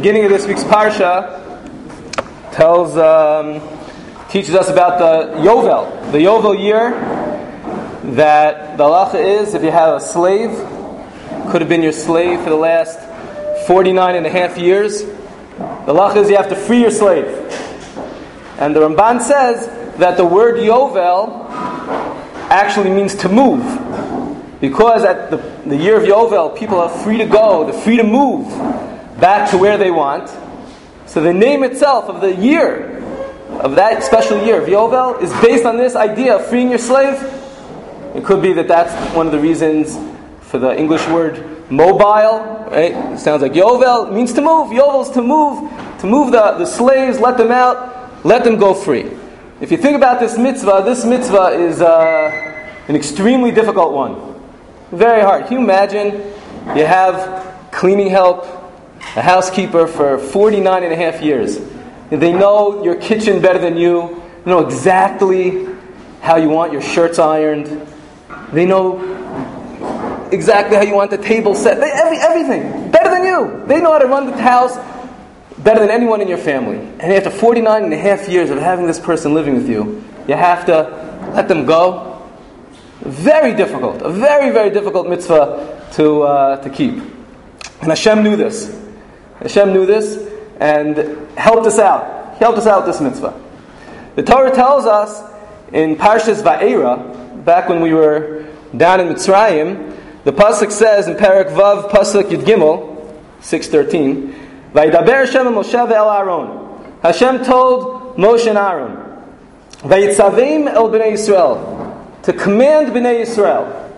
beginning of this week's parsha teaches us about the Yovel year. That the halacha is, if you have a slave, could have been your slave for the last 49 and a half years, the halacha is you have to free your slave. And the Ramban says that the word Yovel actually means to move. Because at the year of Yovel, people are free to go, they're free to move back to where they want. So the name itself of the year, of that special year of Yovel, is based on this idea of freeing your slave. It could be that that's one of the reasons for the English word mobile, right? It sounds like Yovel. It means to move. Yovel is to move the slaves, let them out, let them go free. If you think about this mitzvah is an extremely difficult one. Very hard. Can you imagine you have cleaning help, a housekeeper for 49 and a half years. They know your kitchen better than you. They know exactly how you want your shirts ironed. They know exactly how you want the table set. Everything. Better than you. They know how to run the house better than anyone in your family. And after 49 and a half years of having this person living with you, you have to let them go. Very difficult. A very, very difficult mitzvah to keep. And Hashem knew this. Hashem knew this and helped us out. He helped us out with this mitzvah. The Torah tells us in Parshas Va'era, back when we were down in Mitzrayim, the pasuk says in Perek Vav pasuk Yud Gimel 6:13, Vayidaber Hashem el Moshe ve'el Aaron. Hashem told Moshe and Aaron, Vayitzaveim el Bnei Yisrael, to command Bnei Yisrael,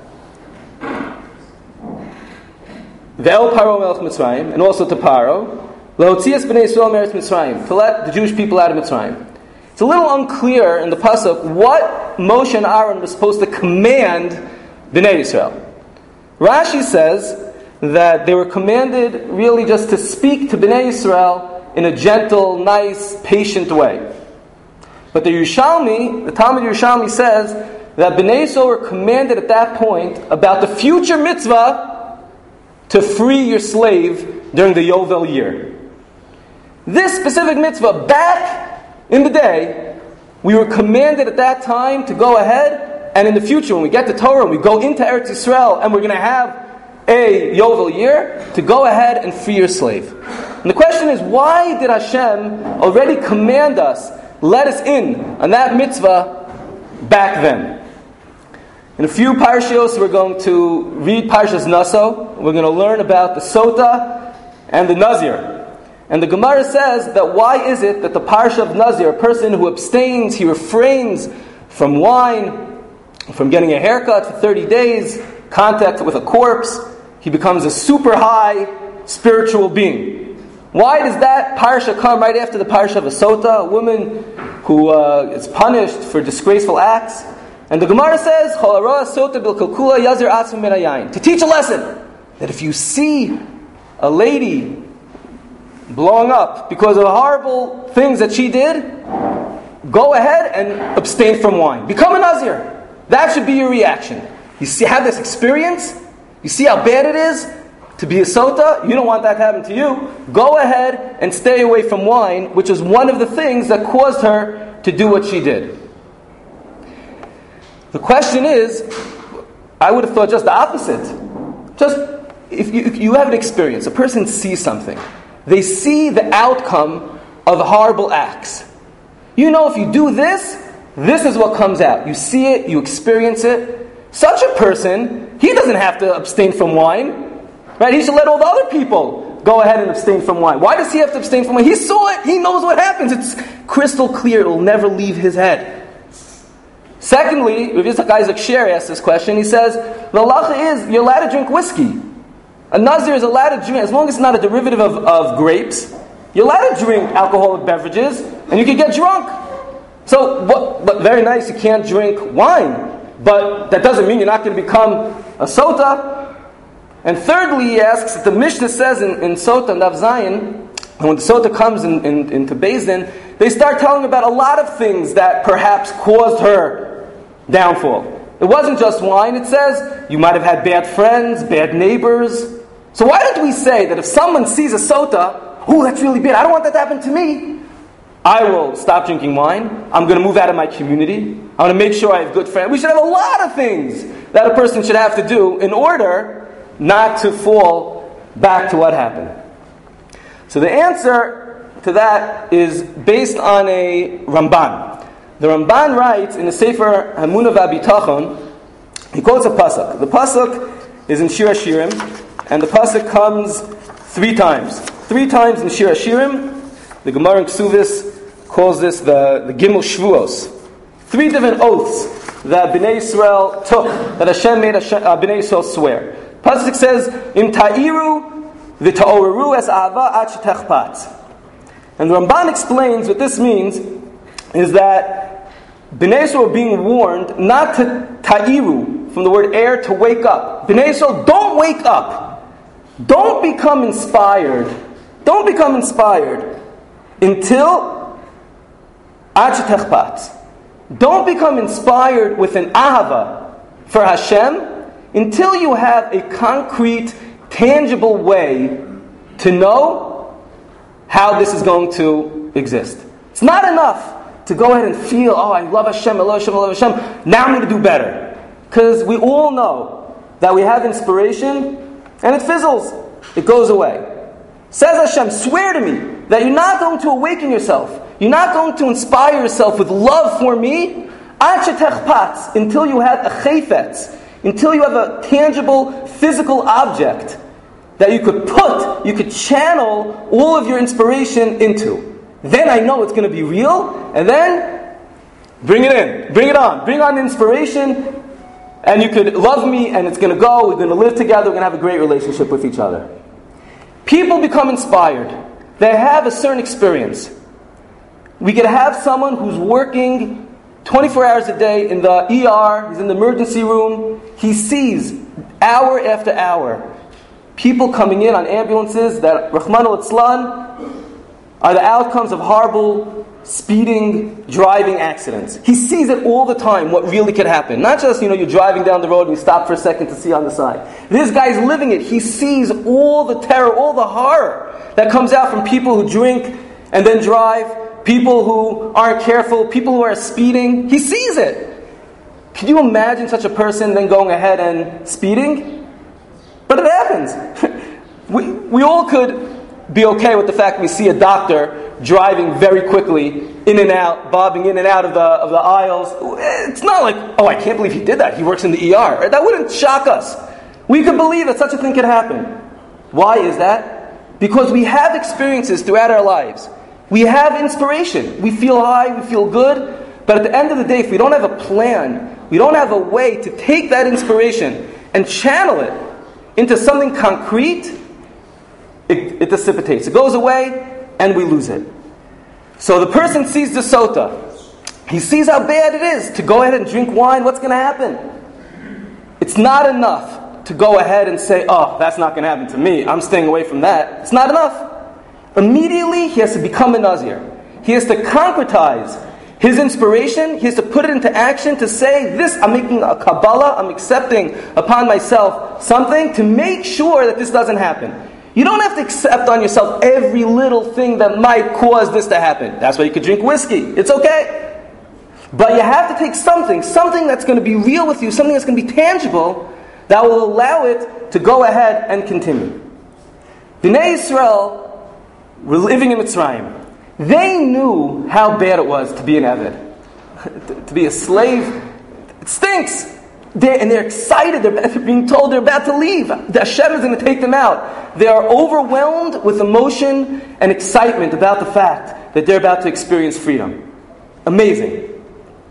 ve'el Paro melech Mitzrayim, and also to Paro, Le'otzias Bnei Yisrael meretz Mitzrayim, to let the Jewish people out of Mitzrayim. It's a little unclear in the pasuk what Moshe and Aaron were supposed to command Bnei Yisrael. Rashi says that they were commanded really just to speak to Bnei Yisrael in a gentle, nice, patient way. But the Talmud Yerushalmi says that Bnei Yisrael were commanded at that point about the future mitzvah to free your slave during the Yovel year. This specific mitzvah, back in the day, we were commanded at that time to go ahead, and in the future, when we get to Torah, we go into Eretz Yisrael, and we're going to have a Yovel year, to go ahead and free your slave. And the question is, why did Hashem already command us, let us in on that mitzvah back then? In a few parshios, we're going to read Parshas Naso. We're going to learn about the Sota and the Nazir. And the Gemara says that why is it that the Parsha of Nazir, a person who abstains, he refrains from wine, from getting a haircut for 30 days, contact with a corpse, he becomes a super high spiritual being. Why does that Parsha come right after the Parsha of a Sota, a woman who is punished for disgraceful acts? And the Gemara says, to teach a lesson, that if you see a lady blowing up because of the horrible things that she did, go ahead and abstain from wine. Become a Nazir. That should be your reaction. You see, have this experience, you see how bad it is to be a Sota, you don't want that to happen to you. Go ahead and stay away from wine, which is one of the things that caused her to do what she did. The question is, I would have thought just the opposite. Just, if you have an experience, a person sees something, they see the outcome of horrible acts. You know, if you do this is what comes out. You see it, you experience it. Such a person, he doesn't have to abstain from wine. Right? He should let all the other people go ahead and abstain from wine. Why does he have to abstain from wine? He saw it, he knows what happens. It's crystal clear, it will never leave his head. Secondly, Rav Yitzchak Isaac Sher asks this question. He says, the halacha is, you're allowed to drink whiskey. A Nazir is allowed to drink, as long as it's not a derivative of grapes, you're allowed to drink alcoholic beverages, and you can get drunk. So, but very nice, you can't drink wine, but that doesn't mean you're not going to become a Sota. And thirdly, he asks, the Mishnah says in Sota and Daf Zayin, and when the Sota comes into Beis Din, they start telling about a lot of things that perhaps caused her downfall. It wasn't just wine. It says you might have had bad friends, bad neighbors. So why don't we say that if someone sees a Sota, oh, that's really bad. I don't want that to happen to me. I will stop drinking wine. I'm going to move out of my community. I'm going to make sure I have good friends. We should have a lot of things that a person should have to do in order not to fall back to what happened. So the answer to that is based on a Ramban. The Ramban writes in the Sefer Hamunah V'Abitachon, he quotes a pasuk. The pasuk is in Shir Hashirim, and the pasuk comes 3 times. 3 times in Shir Hashirim. The Gemara in Ksuvis calls this the Gimel Shvuos. 3 different oaths that Bnei Yisrael took, that Hashem made Bnei Yisrael swear. Pasuk says, Im ta'iru v'ta'oreru es ahava ad shetechpat. And the Ramban explains what this means is that Bnei Yisrael were being warned not to ta'iru, from the word air, to wake up. Bnei Yisrael, don't wake up. Don't become inspired. Don't become inspired until ad shetechpat. Don't become inspired with an ahava for Hashem until you have a concrete, tangible way to know how this is going to exist. It's not enough to go ahead and feel, oh, I love Hashem, I love Hashem, I love Hashem. Now I'm going to do better. Because we all know that we have inspiration and it fizzles. It goes away. Says Hashem, swear to me that you're not going to awaken yourself. You're not going to inspire yourself with love for me until you have a chayfetz, until you have a tangible, physical object that you could channel all of your inspiration into. Then I know it's going to be real, and then bring it in, bring it on, bring on the inspiration, and you could love me, and it's going to go, we're going to live together, we're going to have a great relationship with each other. People become inspired. They have a certain experience. We could have someone who's working 24 hours a day in the ER, he's in the emergency room, he sees hour after hour people coming in on ambulances that, Rahman al-Itzlan, are the outcomes of horrible speeding, driving accidents. He sees it all the time, what really could happen. Not just, you're driving down the road and you stop for a second to see on the side. This guy's living it. He sees all the terror, all the horror that comes out from people who drink and then drive, people who aren't careful, people who are speeding. He sees it. Can you imagine such a person then going ahead and speeding? But it happens. We all could be okay with the fact we see a doctor driving very quickly, in and out, bobbing in and out of the aisles. It's not like, oh, I can't believe he did that. He works in the ER. That wouldn't shock us. We could believe that such a thing could happen. Why is that? Because we have experiences throughout our lives. We have inspiration. We feel high, we feel good. But at the end of the day, if we don't have a plan, we don't have a way to take that inspiration and channel it into something concrete, it dissipates. It goes away, and we lose it. So the person sees the sota. He sees how bad it is to go ahead and drink wine. What's going to happen? It's not enough to go ahead and say, oh, that's not going to happen to me. I'm staying away from that. It's not enough. Immediately, he has to become a Nazir. He has to concretize his inspiration. He has to put it into action to say, this, I'm making a Kabbalah, I'm accepting upon myself something to make sure that this doesn't happen. You don't have to accept on yourself every little thing that might cause this to happen. That's why you could drink whiskey. It's okay. But you have to take something that's going to be real with you, something that's going to be tangible, that will allow it to go ahead and continue. Bnei Yisrael were living in Mitzrayim. They knew how bad it was to be an Eved. To be a slave. It stinks. They're excited. They're being told they're about to leave. The Hashem is going to take them out. They are overwhelmed with emotion and excitement about the fact that they're about to experience freedom. Amazing.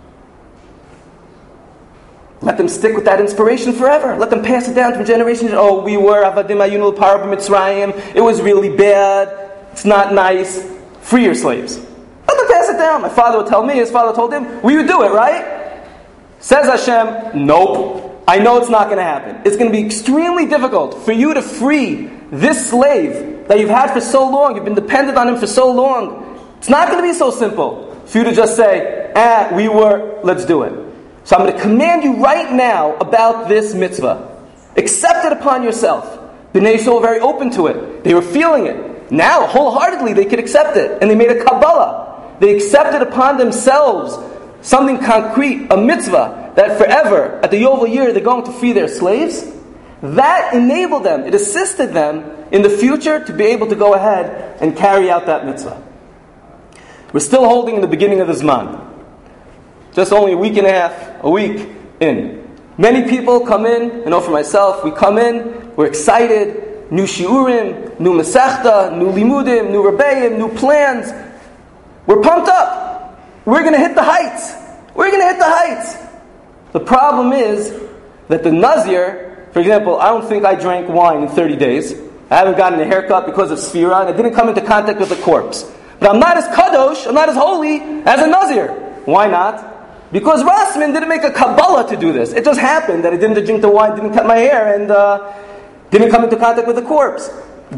Let them stick with that inspiration forever. Let them pass it down from generation. Oh, we were Avadim Ayunu L'Parah B'Mitzrayim. It was really bad. It's not nice. Free your slaves. Let them pass it down. My father would tell me, his father told him, we would do it, right? Says Hashem, nope. I know it's not going to happen. It's going to be extremely difficult for you to free this slave that you've had for so long. You've been dependent on him for so long. It's not going to be so simple for you to just say, let's do it. So I'm going to command you right now about this mitzvah. Accept it upon yourself. Bnei Yisrael were very open to it. They were feeling it. Now, wholeheartedly, they could accept it. And they made a Kabbalah. They accepted upon themselves something concrete, a mitzvah, that forever, at the Yovel year, they're going to free their slaves. That enabled them, it assisted them in the future to be able to go ahead and carry out that mitzvah. We're still holding in the beginning of the Zman. Just only a week and a half, a week in. Many people come in, I know for myself, we come in, we're excited, new shiurim, new masechta, new limudim, new rebbeim, new plans. We're pumped up. We're going to hit the heights. We're going to hit the heights. The problem is that the Nazir, for example, I don't think I drank wine in 30 days. I haven't gotten a haircut because of Sfira, and I didn't come into contact with a corpse. But I'm not as kadosh, I'm not as holy as a Nazir. Why not? Because Rasman didn't make a Kabbalah to do this. It just happened that I didn't drink the wine, didn't cut my hair, and didn't come into contact with the corpse.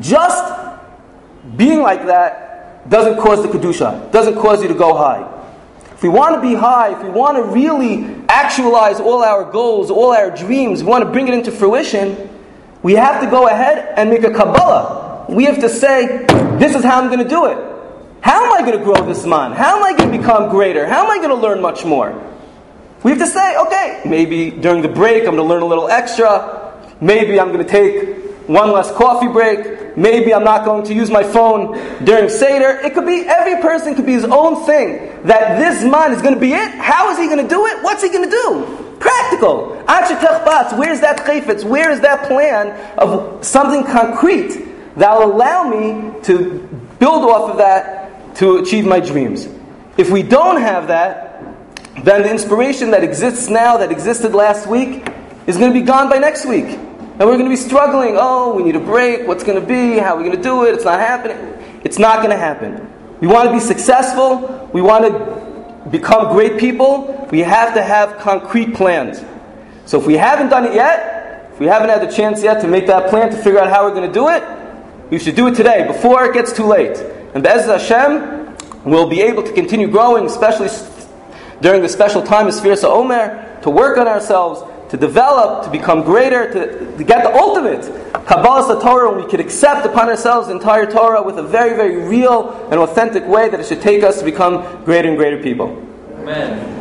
Just being like that doesn't cause the Kedusha, doesn't cause you to go high. If we want to be high, if we want to really actualize all our goals, all our dreams, we want to bring it into fruition, we have to go ahead and make a Kabbalah. We have to say, this is how I'm going to do it. How am I going to grow this man? How am I going to become greater? How am I going to learn much more? We have to say, okay, maybe during the break I'm going to learn a little extra. Maybe I'm going to take one less coffee break. Maybe I'm not going to use my phone during Seder. It could be, every person could be his own thing. That this man is going to be it. How is he going to do it? What's he going to do? Practical. Where's that chayfetz? Where is that plan of something concrete that will allow me to build off of that to achieve my dreams? If we don't have that, then the inspiration that exists now, that existed last week, is going to be gone by next week. And we're going to be struggling. Oh, we need a break. What's going to be? How are we going to do it? It's not happening. It's not going to happen. We want to be successful. We want to become great people. We have to have concrete plans. So if we haven't done it yet, if we haven't had the chance yet to make that plan, to figure out how we're going to do it, we should do it today, before it gets too late. And Be'ezus Hashem, we'll be able to continue growing, especially during the special time of Sfiras HaOmer, to work on ourselves, to develop, to become greater, to get the ultimate Kabbalas Torah, and we could accept upon ourselves the entire Torah with a very, very real and authentic way that it should take us to become greater and greater people. Amen.